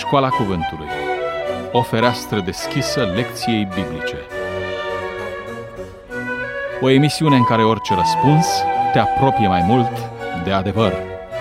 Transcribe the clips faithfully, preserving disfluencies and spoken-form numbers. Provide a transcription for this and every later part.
Școala Cuvântului. O fereastră deschisă lecției biblice. O emisiune în care orice răspuns te apropie mai mult de adevăr.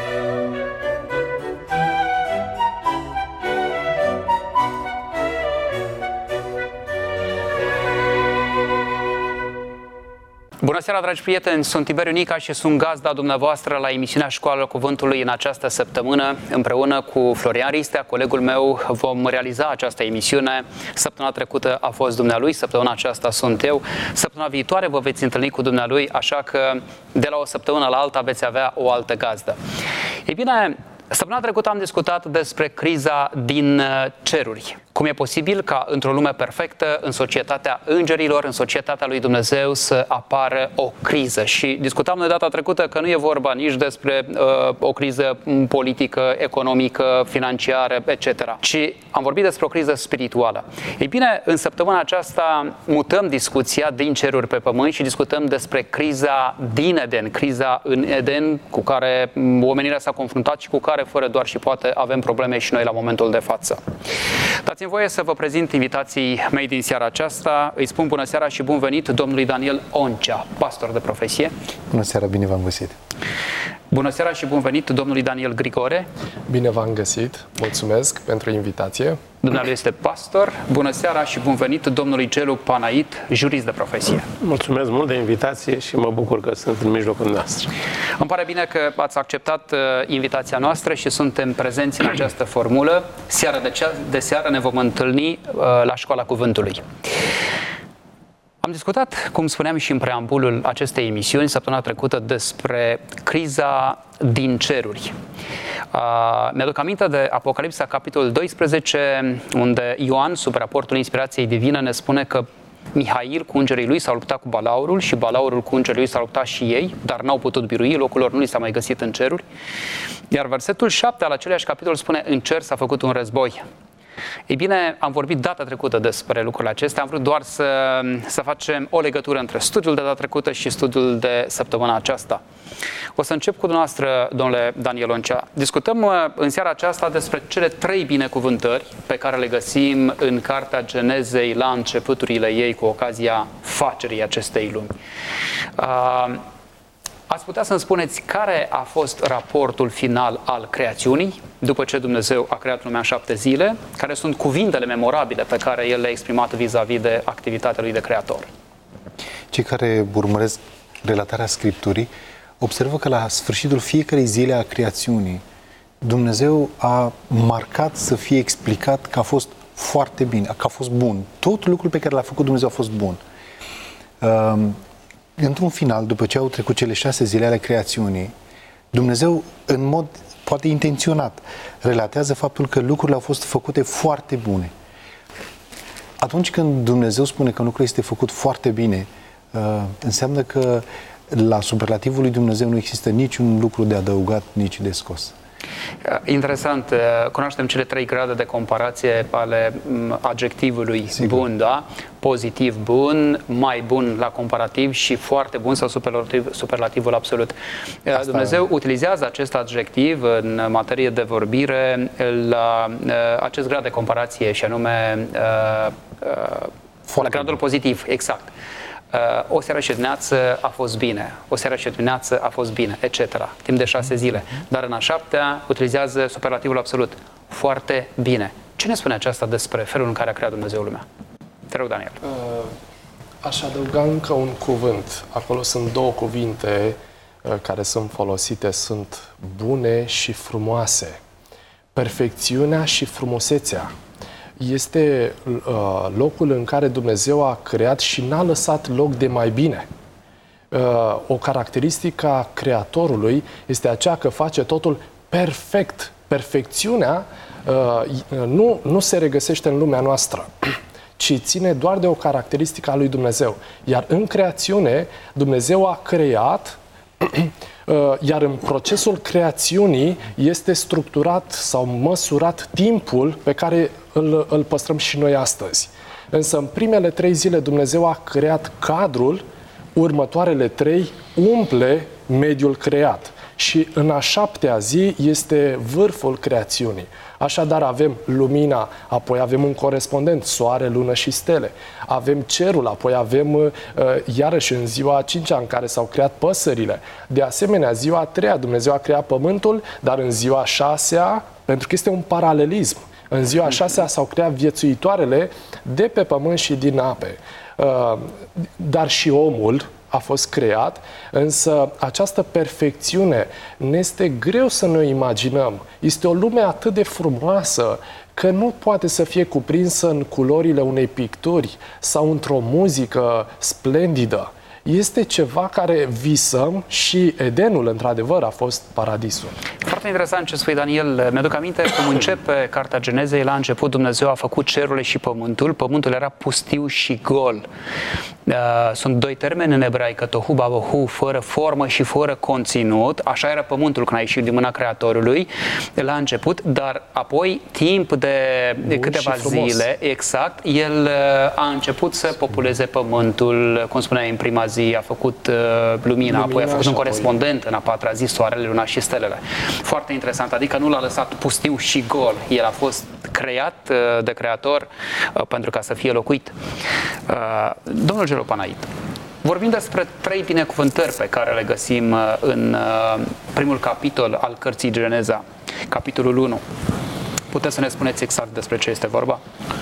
Bună seara, dragi prieteni! Sunt Tiberiu Nica și sunt gazda dumneavoastră la emisiunea Școala Cuvântului în această săptămână. Împreună cu Florian Ristea, colegul meu, vom realiza această emisiune. Săptămâna trecută a fost dumnealui, săptămâna aceasta sunt eu. Săptămâna viitoare vă veți întâlni cu dumnealui, așa că de la o săptămână la alta veți avea o altă gazdă. Ei bine, săptămâna trecută am discutat despre criza din ceruri. Cum e posibil ca într-o lume perfectă, în societatea îngerilor, în societatea lui Dumnezeu, să apară o criză. Și discutam de data trecută că nu e vorba nici despre uh, o criză politică, economică, financiară, et cetera, ci am vorbit despre o criză spirituală. Ei bine, în săptămâna aceasta mutăm discuția din ceruri pe pământ și discutăm despre criza din Eden, criza în Eden cu care omenirea s-a confruntat și cu care, fără doar și poate, avem probleme și noi la momentul de față. Dați-mi voie să vă prezint invitații mei din seara aceasta. Îi spun bună seara și bun venit domnului Daniel Oncea, pastor de profesie. Bună seara, bine v-am găsit. Bună seara și bun venit domnului Daniel Grigore. Bine v-am găsit, mulțumesc pentru invitație. Dumnealui este pastor. Bună seara și bun venit domnului Gelu Panait, jurist de profesie. Mulțumesc mult de invitație și mă bucur că sunt în mijlocul nostru. Îmi pare bine că ați acceptat uh, invitația noastră și suntem prezenți în această formulă. Seara de, cea, de seară ne vom întâlni uh, la Școala Cuvântului. Am discutat, cum spuneam și în preambulul acestei emisiuni, săptămâna trecută, despre criza din ceruri. Uh, mi-aduc aminte de Apocalipsa, capitolul doisprezece, unde Ioan, sub raportul inspirației divine, ne spune că Mihail cu îngerii lui s-au luptat cu Balaurul și Balaurul cu îngerii lui s-au luptat și ei, dar n-au putut birui, locul lor nu li s-a mai găsit în ceruri. Iar versetul șapte al aceleași capitol spune: în cer s-a făcut un război. Ei bine, am vorbit data trecută despre lucrurile acestea, am vrut doar să, să facem o legătură între studiul de data trecută și studiul de săptămâna aceasta. O să încep cu dumneavoastră, domnule Daniel Oncea. Discutăm în seara aceasta despre cele trei binecuvântări pe care le găsim în Cartea Genezei la începuturile ei cu ocazia facerii acestei lumi. Uh, Ați putea să-mi spuneți care a fost raportul final al creațiunii, după ce Dumnezeu a creat lumea în șapte zile, care sunt cuvintele memorabile pe care El le-a exprimat vis-a-vis de activitatea Lui de creator? Cei care urmăresc relatarea Scripturii observă că la sfârșitul fiecarei zile a creațiunii, Dumnezeu a marcat să fie explicat că a fost foarte bine, că a fost bun. Tot lucrul pe care l-a făcut Dumnezeu a fost bun. Uh, Într-un final, după ce au trecut cele șase zile ale creațiunii, Dumnezeu, în mod poate intenționat, relatează faptul că lucrurile au fost făcute foarte bune. Atunci când Dumnezeu spune că lucrul este făcut foarte bine, înseamnă că la superlativul lui Dumnezeu nu există niciun lucru de adăugat, nici de scos. Interesant, cunoaștem cele trei grade de comparație ale adjectivului Sigur. Bun, da? Pozitiv bun, mai bun la comparativ și foarte bun sau superlativ, superlativul absolut. Asta... Dumnezeu utilizează acest adjectiv în materie de vorbire la acest grad de comparație și anume la gradul bun. Pozitiv, exact. Uh, o seară și dimineață a fost bine, o seară și dimineață a fost bine, et cetera. Timp de șase zile. Dar în a șaptea utilizează superlativul absolut. Foarte bine. Ce ne spune aceasta despre felul în care a creat Dumnezeu lumea? Te rog, Daniel. Uh, aș adăuga încă un cuvânt. Acolo sunt două cuvinte uh, care sunt folosite. Sunt bune și frumoase. Perfecțiunea și frumusețea. Este uh, locul în care Dumnezeu a creat și n-a lăsat loc de mai bine. Uh, o caracteristică a Creatorului este aceea că face totul perfect. Perfecțiunea uh, nu, nu se regăsește în lumea noastră, ci ține doar de o caracteristică a lui Dumnezeu. Iar în creațiune, Dumnezeu a creat, iar în procesul creațiunii este structurat sau măsurat timpul pe care îl, îl păstrăm și noi astăzi. Însă în primele trei zile Dumnezeu a creat cadrul, următoarele trei umple mediul creat. și în a șaptea zi este vârful creațiunii. Așadar avem lumina, apoi avem un corespondent, soare, lună și stele. Avem cerul, apoi avem uh, iarăși în ziua a cincea în care s-au creat păsările. De asemenea, ziua a treia Dumnezeu a creat pământul, dar în ziua a șasea, pentru că este un paralelism, în ziua a șasea s-au creat viețuitoarele de pe pământ și din ape. Uh, dar și omul a fost creat, însă această perfecțiune ne este greu să ne o imaginăm. Este o lume atât de frumoasă că nu poate să fie cuprinsă în culorile unei picturi sau într-o muzică splendidă. Este ceva care visăm și Edenul, într-adevăr, a fost paradisul. Foarte interesant ce spui, Daniel. Mi-aduc aminte cum începe Cartea Genezei. La început Dumnezeu a făcut cerurile și pământul. Pământul era pustiu și gol. Sunt doi termeni în ebraică, tohu babohu, fără formă și fără conținut. Așa era pământul când a ieșit din mâna Creatorului la început, dar apoi, timp de Bun câteva zile, exact, el a început să populeze pământul, cum spuneai, în prima zi a făcut uh, lumina, lumina, apoi a făcut un corespondent apoi în a patra zi, soarele, luna și stelele. Foarte interesant, adică nu l-a lăsat pustiu și gol. El a fost creat uh, de Creator uh, pentru ca să fie locuit. Uh, domnul Geropanait, vorbim despre trei binecuvântări pe care le găsim uh, în uh, primul capitol al cărții Geneza, capitolul unu. Puteți să ne spuneți exact despre ce este vorba?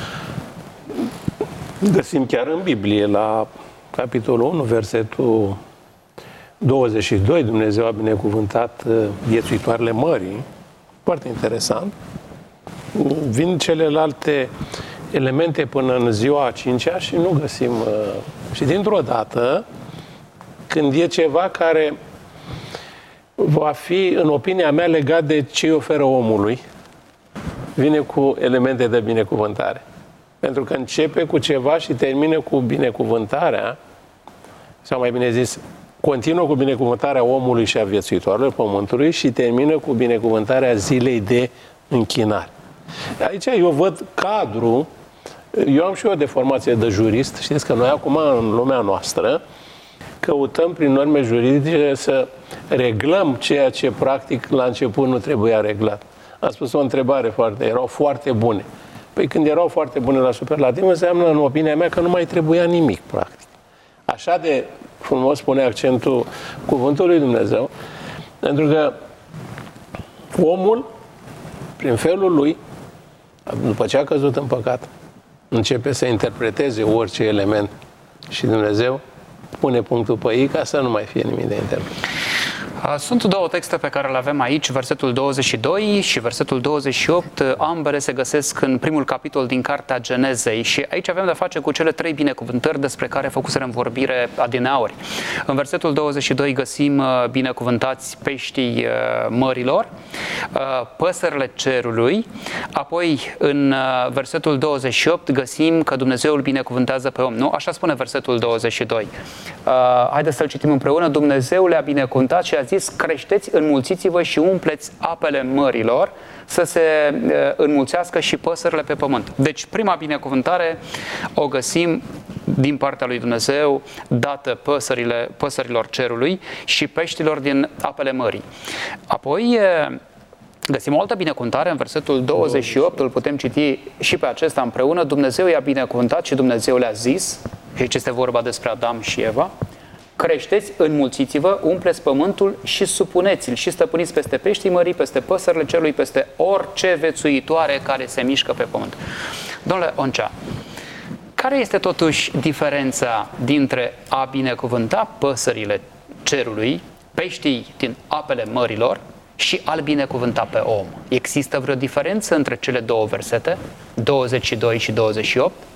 Găsim chiar în Biblie, la capitolul unu, versetul douăzeci și doi, Dumnezeu a binecuvântat viețuitoarele mării. Foarte interesant. Vin celelalte elemente până în ziua a cincea și nu găsim. Și dintr-o dată, când e ceva care va fi, în opinia mea, legat de ce îi oferă omului, vine cu elemente de binecuvântare. Pentru că începe cu ceva și termină cu binecuvântarea, sau mai bine zis, continuă cu binecuvântarea omului și a viețuitoarelor pământului și termină cu binecuvântarea zilei de închinare. Aici eu văd cadrul, eu am și eu de formație de jurist, știți că noi acum în lumea noastră căutăm prin norme juridice să reglăm ceea ce practic la început nu trebuia reglat. Am spus o întrebare foarte, erau foarte bune. Păi când erau foarte bune la superlativ, înseamnă, în opinia mea, că nu mai trebuia nimic, practic. Așa de frumos pune accentul cuvântul lui Dumnezeu, pentru că omul, prin felul lui, după ce a căzut în păcat, începe să interpreteze orice element și Dumnezeu pune punctul pe ei ca să nu mai fie nimic de interpretat. Sunt două texte pe care le avem aici, versetul douăzeci și doi și versetul douăzeci și opt, ambele se găsesc în primul capitol din Cartea Genezei și aici avem de-a face cu cele trei binecuvântări despre care făcuserăm vorbire adineauri. În versetul douăzeci și doi găsim binecuvântați peștii mărilor, păsările cerului, apoi în versetul douăzeci și opt găsim că Dumnezeu îl binecuvântează pe om, nu? Așa spune versetul douăzeci și doi. Haideți să-l citim împreună. Dumnezeu le-a binecuvântat și a zis: creșteți, înmulțiți-vă și umpleți apele mărilor, să se înmulțească și păsările pe pământ. Deci prima binecuvântare o găsim din partea lui Dumnezeu, dată păsările, păsărilor cerului și peștilor din apele mării. Apoi găsim o altă binecuvântare în versetul douăzeci și opt, îl putem citi și pe acesta împreună. Dumnezeu i-a binecuvântat și Dumnezeu le-a zis, și aici este vorba despre Adam și Eva: creșteți, înmulțiți-vă, umpleți pământul și supuneți-l și stăpâniți peste peștii mării, peste păsările cerului, peste orice vețuitoare care se mișcă pe pământ. Domnule Oncea, care este totuși diferența dintre a binecuvânta păsările cerului, peștii din apele mărilor, și a-l binecuvânta pe om? Există vreo diferență între cele două versete, douăzeci și doi și douăzeci și opt?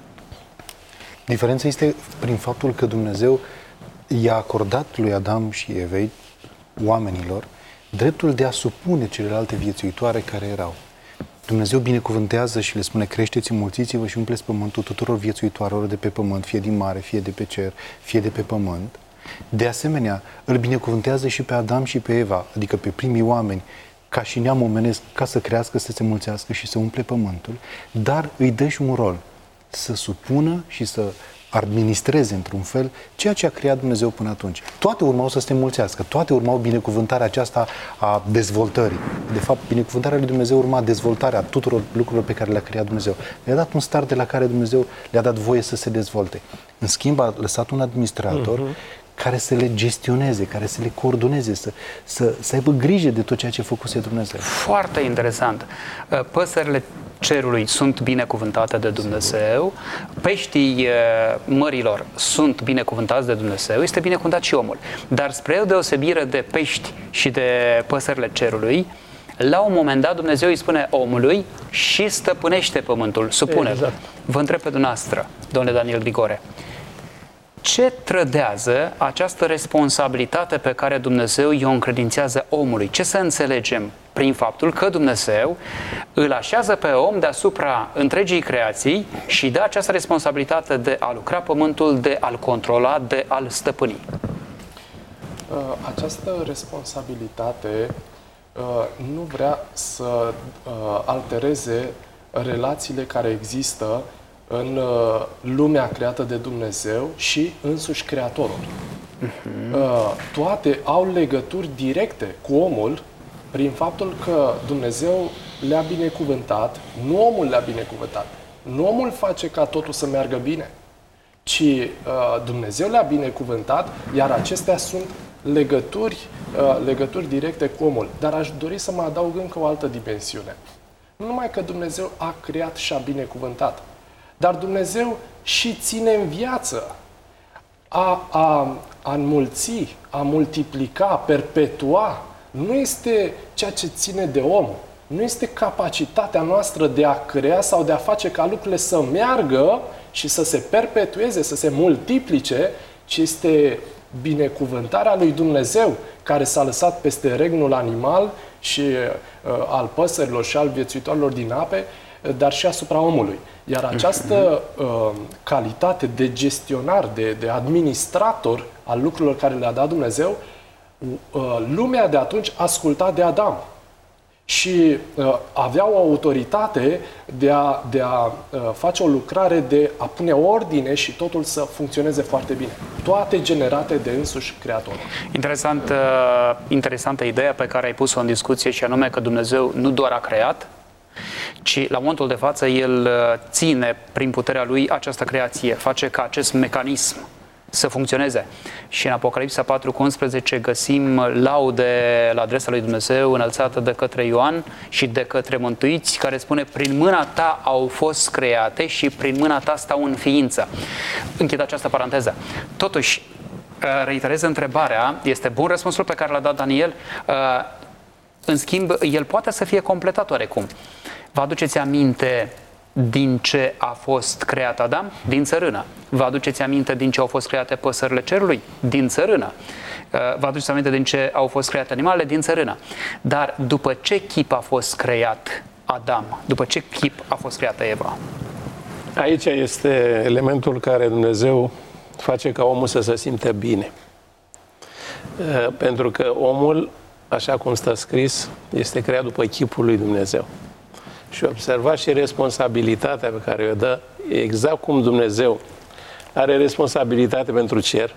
Diferența este prin faptul că Dumnezeu i-a acordat lui Adam și Evei, oamenilor, dreptul de a supune celelalte viețuitoare care erau. Dumnezeu binecuvântează și le spune: creșteți, înmulțiți-vă și umpleți pământul tuturor viețuitoarelor de pe pământ, fie din mare, fie de pe cer, fie de pe pământ. De asemenea, îl binecuvântează și pe Adam și pe Eva, adică pe primii oameni, ca și neam omenesc, ca să crească, să se mulțească și să umple pământul, dar îi dă și un rol: să supună și să administreze într-un fel ceea ce a creat Dumnezeu până atunci. Toate urmau să se înmulțească, toate urmau binecuvântarea aceasta a dezvoltării. De fapt, binecuvântarea lui Dumnezeu urma dezvoltarea tuturor lucrurilor pe care le-a creat Dumnezeu. Le-a dat un start de la care Dumnezeu le-a dat voie să se dezvolte. În schimb, a lăsat un administrator uh-huh. care să le gestioneze, care să le coordoneze, să, să, să aibă grijă de tot ceea ce făcuse Dumnezeu. Foarte interesant. Păsările cerului sunt binecuvântate de Dumnezeu, peștii mărilor sunt binecuvântați de Dumnezeu, este binecuvântat și omul. Dar spre o deosebire de pești și de păsările cerului, la un moment dat Dumnezeu îi spune omului și stăpânește pământul, supune. Exact. Vă întreb pe dumneavoastră, domnule Daniel Grigore, ce trădează această responsabilitate pe care Dumnezeu i-o încredințează omului? Ce să înțelegem prin faptul că Dumnezeu îl așează pe om deasupra întregii creații și dă această responsabilitate de a lucra pământul, de a-l controla, de a-l stăpâni? Această responsabilitate nu vrea să altereze relațiile care există în lumea creată de Dumnezeu și însuși Creatorul. Uh-huh. Toate au legături directe cu omul prin faptul că Dumnezeu le-a binecuvântat, nu omul le-a binecuvântat. Nu omul face ca totul să meargă bine, ci uh, Dumnezeu le-a binecuvântat, iar acestea sunt legături, uh, legături directe cu omul. Dar aș dori să mă adaug încă o altă dimensiune. Nu numai că Dumnezeu a creat și a binecuvântat, dar Dumnezeu și ține în viață. A, a, a înmulți, a multiplica, a perpetua, nu este ceea ce ține de om. Nu este capacitatea noastră de a crea sau de a face ca lucrurile să meargă și să se perpetueze, să se multiplice, ci este binecuvântarea lui Dumnezeu care s-a lăsat peste regnul animal și uh, al păsărilor și al viețuitorilor din ape, dar și asupra omului. Iar această uh, calitate de gestionar, de, de administrator al lucrurilor care le-a dat Dumnezeu, uh, lumea de atunci asculta de Adam și uh, avea o autoritate de a, de a uh, face o lucrare, de a pune ordine și totul să funcționeze foarte bine. Toate generate de însuși Creatorul. Interesant, uh, interesantă ideea pe care ai pus-o în discuție, și anume că Dumnezeu nu doar a creat, ci la momentul de față El ține prin puterea Lui această creație, face ca acest mecanism să funcționeze. Și în Apocalipsa patru cu unsprezece găsim laude la adresa lui Dumnezeu înălțată de către Ioan și de către mântuiți, care spune: prin mâna ta au fost create și prin mâna ta stau în ființă. Închid această paranteză. Totuși, reiterez întrebarea, este bun răspunsul pe care l-a dat Daniel, în schimb, el poate să fie completat oarecum. Vă aduceți aminte din ce a fost creat Adam? Din țărână. Vă aduceți aminte din ce au fost create păsările cerului? Din țărână. Vă aduceți aminte din ce au fost create animalele? Din țărână. Dar după ce chip a fost creat Adam? După ce chip a fost creată Eva? Aici este elementul care Dumnezeu face ca omul să se simtă bine. Pentru că omul, așa cum stă scris, este creat după chipul lui Dumnezeu. Și observați și responsabilitatea pe care o dă, exact cum Dumnezeu are responsabilitate pentru cer,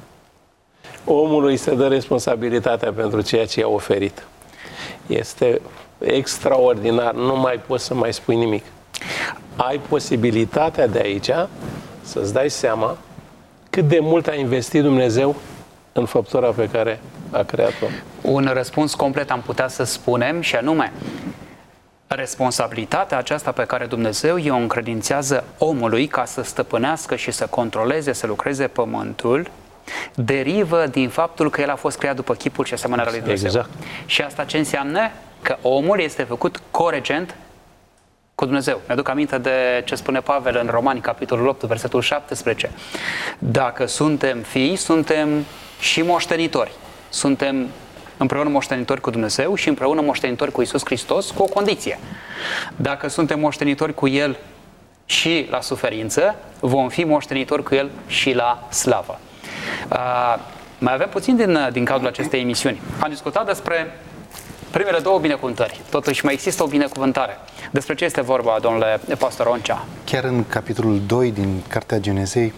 omului se dă responsabilitatea pentru ceea ce i-a oferit. Este extraordinar, nu mai poți să mai spui nimic. Ai posibilitatea de aici să-ți dai seama cât de mult a investit Dumnezeu în făptura pe care a creat-o. Un răspuns complet am putea să spunem, și anume, responsabilitatea aceasta pe care Dumnezeu i-o încredințează omului ca să stăpânească și să controleze, să lucreze pământul, derivă din faptul că el a fost creat după chipul și asemănarea lui Dumnezeu. Exact. Și asta ce înseamnă? Că omul este făcut coregent cu Dumnezeu. Mi-aduc aminte de ce spune Pavel în Romani, capitolul opt, versetul șaptesprezece. Dacă suntem fii, suntem și moștenitori. Suntem împreună moștenitori cu Dumnezeu și împreună moștenitori cu Iisus Hristos, cu o condiție. Dacă suntem moștenitori cu El și la suferință, vom fi moștenitori cu El și la slavă. Uh, mai avem puțin din, din cadrul acestei emisiuni. Am discutat despre primele două binecuvântări. Totuși mai există o binecuvântare. Despre ce este vorba, domnule pastor Oncea? Chiar în capitolul doi din Cartea Genezei,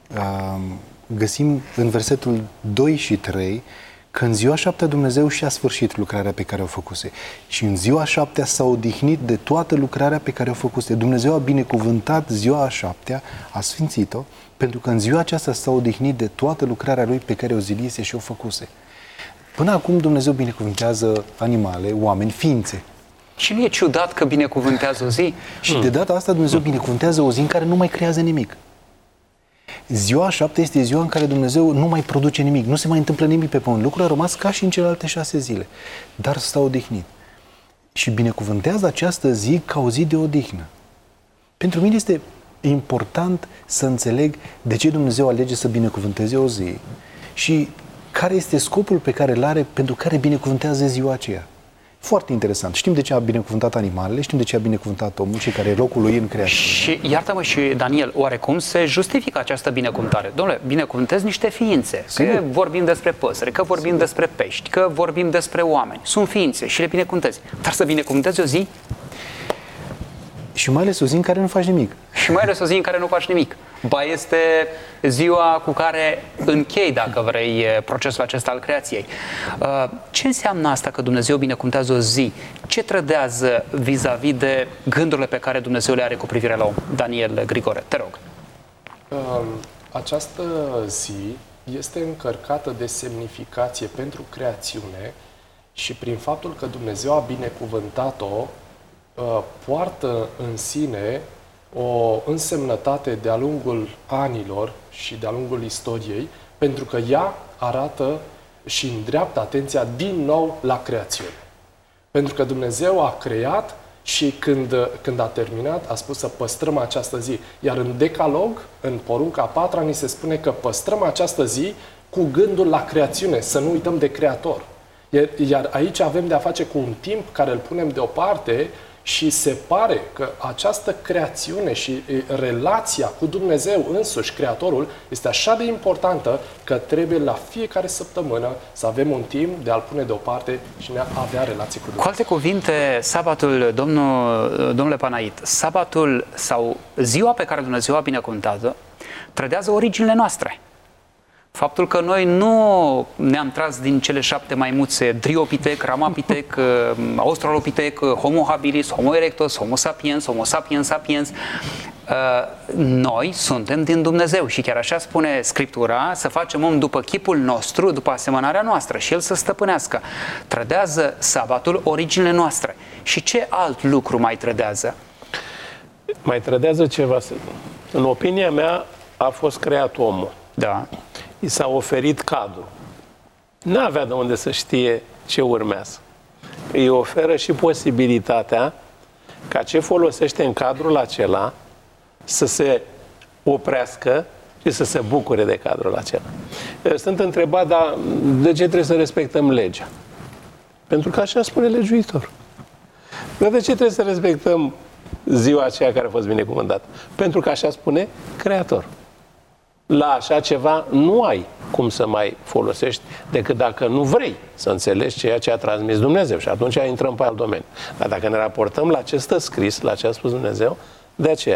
găsim în versetul doi și trei că în ziua șaptea Dumnezeu și-a sfârșit lucrarea pe care o făcuse. Și în ziua șaptea s-a odihnit de toată lucrarea pe care o făcuse. Dumnezeu a binecuvântat ziua a șaptea, a sfințit-o, pentru că în ziua aceasta s-a odihnit de toată lucrarea Lui pe care o zidise și o făcuse. Până acum Dumnezeu binecuvântează animale, oameni, ființe. Și nu e ciudat că binecuvântează o zi? Și de data asta Dumnezeu binecuvântează o zi în care nu mai creează nimic. Ziua a șaptea este ziua în care Dumnezeu nu mai produce nimic, nu se mai întâmplă nimic pe pământ. Lucrul a rămas ca și în celelalte șase zile, dar s-a odihnit. Și binecuvântează această zi ca o zi de odihnă. Pentru mine este important să înțeleg de ce Dumnezeu alege să binecuvânteze o zi și care este scopul pe care îl are pentru care binecuvântează ziua aceea. Foarte interesant. Știm de ce a binecuvântat animalele, știm de ce a binecuvântat omul și care e locul lui în creație. Și iartă-mă și Daniel, oarecum se justifică această binecuvântare? Dom'le, binecuvântezi niște ființe. Sigur. Că vorbim despre păsări, că vorbim Sigur. despre pești, că vorbim despre oameni. Sunt ființe și le binecuvântezi. Dar să binecuvântezi o zi? Și mai ales o zi în care nu faci nimic. Și mai ales o zi în care nu faci nimic. Ba este ziua cu care închei, dacă vrei, procesul acesta al creației. Ce înseamnă asta că Dumnezeu binecuvântează o zi? Ce trădează vis-a-vis de gândurile pe care Dumnezeu le are cu privire la om? Daniel Grigore, te rog. Această zi este încărcată de semnificație pentru creațiune și prin faptul că Dumnezeu a binecuvântat-o, poartă în sine o însemnătate de-a lungul anilor și de-a lungul istoriei, pentru că ea arată și îndreaptă atenția din nou la creațiune. Pentru că Dumnezeu a creat și când, când a terminat, a spus să păstrăm această zi. Iar în Decalog, în porunca a patra, ni se spune că păstrăm această zi cu gândul la creațiune, să nu uităm de Creator. Iar, iar aici avem de a face cu un timp care îl punem deoparte și se pare că această creațiune și relația cu Dumnezeu însuși, Creatorul, este așa de importantă că trebuie la fiecare săptămână să avem un timp de a-l pune deoparte și ne avea relații cu Dumnezeu. Cu alte cuvinte, sabatul, domnul, domnule Panait, sabatul sau ziua pe care Dumnezeu a binecuvântat-o, trădează originile noastre. Faptul că noi nu ne-am tras din cele șapte maimuțe, Dryopithec, Ramapithec, Australopithec, Homo habilis, Homo erectus, Homo sapiens, Homo sapiens sapiens, noi suntem din Dumnezeu și chiar așa spune Scriptura, să facem om după chipul nostru, după asemănarea noastră și El să stăpânească. Trădează sabatul originile noastre. Și ce alt lucru mai trădează? Mai trădează ceva. În opinia mea a fost creat omul. Da. I s-a oferit cadru. N-avea de unde să știe ce urmează. Îi oferă și posibilitatea ca ce folosește în cadrul acela să se oprească și să se bucure de cadrul acela. Sunt întrebat, dar de ce trebuie să respectăm legea? Pentru că așa spune legiuitorul. Dar de ce trebuie să respectăm ziua aceea care a fost binecuvântată? Pentru că așa spune Creator. La așa ceva nu ai cum să mai folosești decât dacă nu vrei să înțelegi ceea ce a transmis Dumnezeu. Și atunci intrăm pe alt domeniu. Dar dacă ne raportăm la ce stă scris, la ce a spus Dumnezeu, de aceea.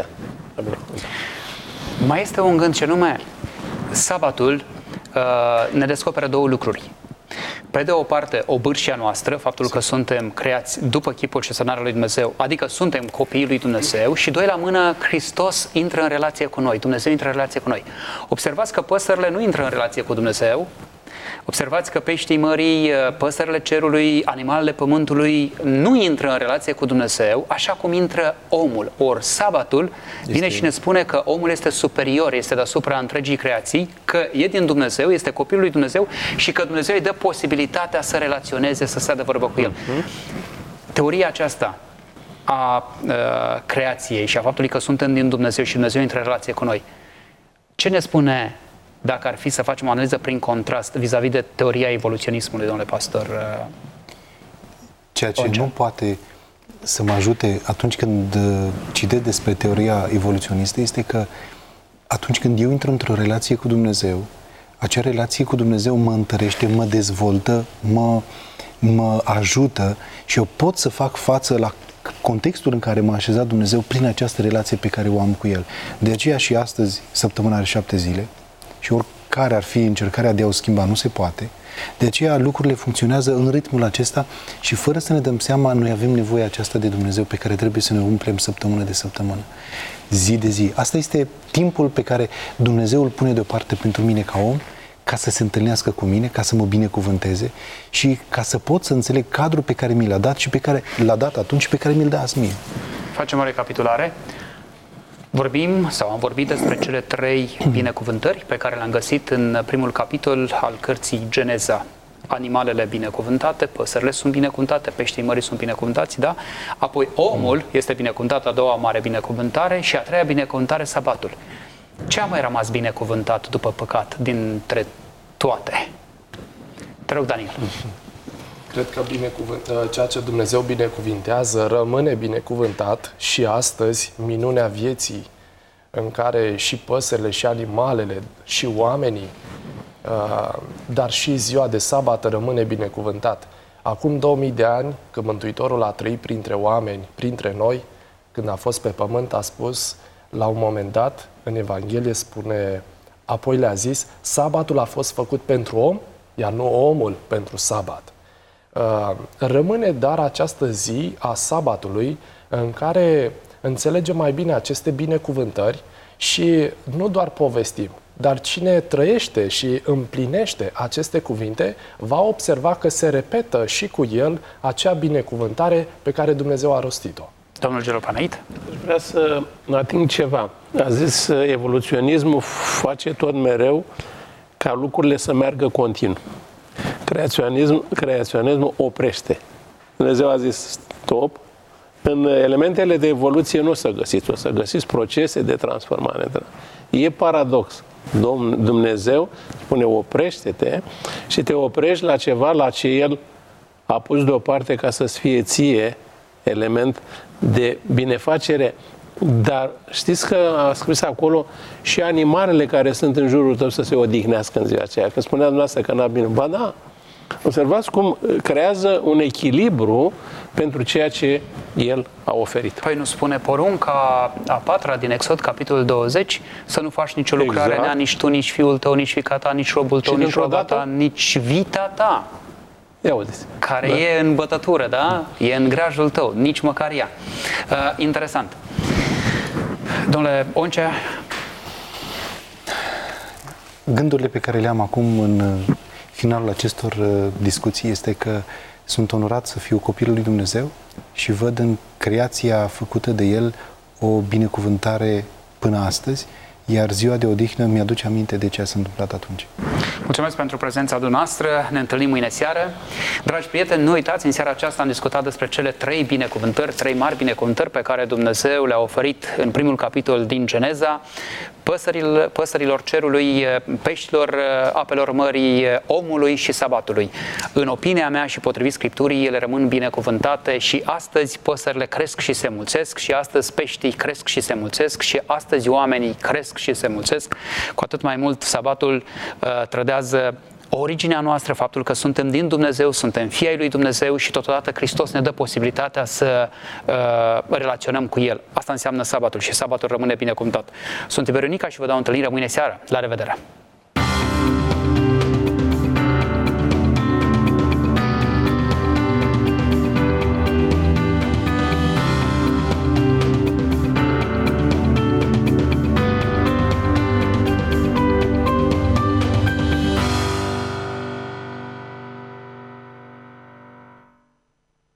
Mai este un gând ce nume sabatul uh, ne descoperă două lucruri. Pe de o parte, obârșia noastră, faptul că suntem creați după chipul și asemănarea lui Dumnezeu, adică suntem copiii lui Dumnezeu, și doi la mână, Hristos intră în relație cu noi, Dumnezeu intră în relație cu noi. Observați că păsările nu intră în relație cu Dumnezeu, observați că peștii mării, păsările cerului, animalele pământului nu intră în relație cu Dumnezeu, așa cum intră omul. Ori sabatul vine este... și ne spune că omul este superior, este deasupra întregii creații, că e din Dumnezeu, este copilul lui Dumnezeu și că Dumnezeu îi dă posibilitatea să relaționeze, să stea de vorbă cu el. Uh-huh. Teoria aceasta a, a creației și a faptului că suntem din Dumnezeu și Dumnezeu intră în relație cu noi, ce ne spune dacă ar fi să facem o analiză prin contrast vis-a-vis de teoria evoluționismului, domnule pastor? Ceea ce Oncea. nu poate să mă ajute atunci când citesc despre teoria evoluționistă este că atunci când eu intru într-o relație cu Dumnezeu, acea relație cu Dumnezeu mă întărește, mă dezvoltă, mă, mă ajută și eu pot să fac față la contextul în care m-a așezat Dumnezeu prin această relație pe care o am cu El. De aceea și astăzi, săptămâna are șapte zile și oricare ar fi încercarea de a o schimba, nu se poate. De aceea lucrurile funcționează în ritmul acesta și fără să ne dăm seama, noi avem nevoie aceasta de Dumnezeu pe care trebuie să ne umplem săptămână de săptămână, zi de zi. Asta este timpul pe care Dumnezeu îl pune deoparte pentru mine ca om, ca să se întâlnească cu mine, ca să mă binecuvânteze și ca să pot să înțeleg cadrul pe care mi l-a dat și pe care l-a dat atunci și pe care mi-l dă azi mie. Facem o recapitulare. Vorbim sau am vorbit despre cele trei binecuvântări pe care le-am găsit în primul capitol al cărții Geneza. Animalele binecuvântate, păsările sunt binecuvântate, peștii mării sunt binecuvântați, da? Apoi omul este binecuvântat, a doua mare binecuvântare și a treia binecuvântare, sabatul. Ce a mai rămas binecuvântat după păcat dintre toate? Te rog, Daniel. Cred că binecuvânt, ceea ce Dumnezeu binecuvintează rămâne binecuvântat și astăzi, minunea vieții în care și păsările, și animalele, și oamenii, dar și ziua de sabat rămâne binecuvântat. Acum două mii de ani, când Mântuitorul a trăit printre oameni, printre noi, când a fost pe pământ, a spus, la un moment dat, în Evanghelie spune, apoi le-a zis, sabatul a fost făcut pentru om, iar nu omul pentru sabat. Rămâne dar această zi a sabatului în care înțelegem mai bine aceste binecuvântări și nu doar povestim, dar cine trăiește și împlinește aceste cuvinte va observa că se repetă și cu el acea binecuvântare pe care Dumnezeu a rostit-o. Domnul Geropanait? Aș vrea să ating ceva. A zis, evoluționismul face tot mereu ca lucrurile să meargă continuu. Creaționism, creaționismul oprește. Dumnezeu a zis stop. În elementele de evoluție nu o să găsiți, o să găsiți procese de transformare. E paradox. Dumnezeu spune oprește-te și te oprești la ceva la ce El a pus deoparte ca să-ți fie ție element de binefacere. Dar știți că a scris acolo și animalele care sunt în jurul tău să se odihnească în ziua aceea. Că spunea dumneavoastră că n-a bine. Ba da, observați cum creează un echilibru pentru ceea ce El a oferit. Păi nu spune porunca a patra din Exod, capitolul douăzeci, să nu faci nicio lucrare, exact. Nea, nici tu, nici fiul tău, nici fiica ta, nici robul tău, Și nici roba dată? ta, nici vita ta. Ia uite. Care da. e în bătătură, da? E în grajul tău, nici măcar ea. Uh, interesant. Domnule Oncea? Gândurile pe care le am acum în finalul acestor discuții este că sunt onorat să fiu copilul lui Dumnezeu și văd în creația făcută de El o binecuvântare până astăzi, iar ziua de odihnă mi-aduce aminte de ce s-a întâmplat atunci. Mulțumesc pentru prezența dumneavoastră. Ne întâlnim mâine seară. Dragi prieteni, nu uitați, în seara aceasta am discutat despre cele trei binecuvântări, trei mari binecuvântări pe care Dumnezeu le-a oferit în primul capitol din Geneza, păsărilor, păsărilor cerului, peștilor, apelor mării, omului și sabatului. În opinia mea și potrivit Scripturii, ele rămân binecuvântate și astăzi păsările cresc și se mulțesc și astăzi peștii cresc și se mulțesc și astăzi oamenii cresc și se mulțesc. Cu atât mai mult sabatul uh, trădează originea noastră, faptul că suntem din Dumnezeu, suntem fii ai lui Dumnezeu și totodată Hristos ne dă posibilitatea să uh, relaționăm cu El. Asta înseamnă sabatul și sabatul rămâne binecuvântat. Sunt Iberunica și vă dau întâlnire mâine seară. La revedere!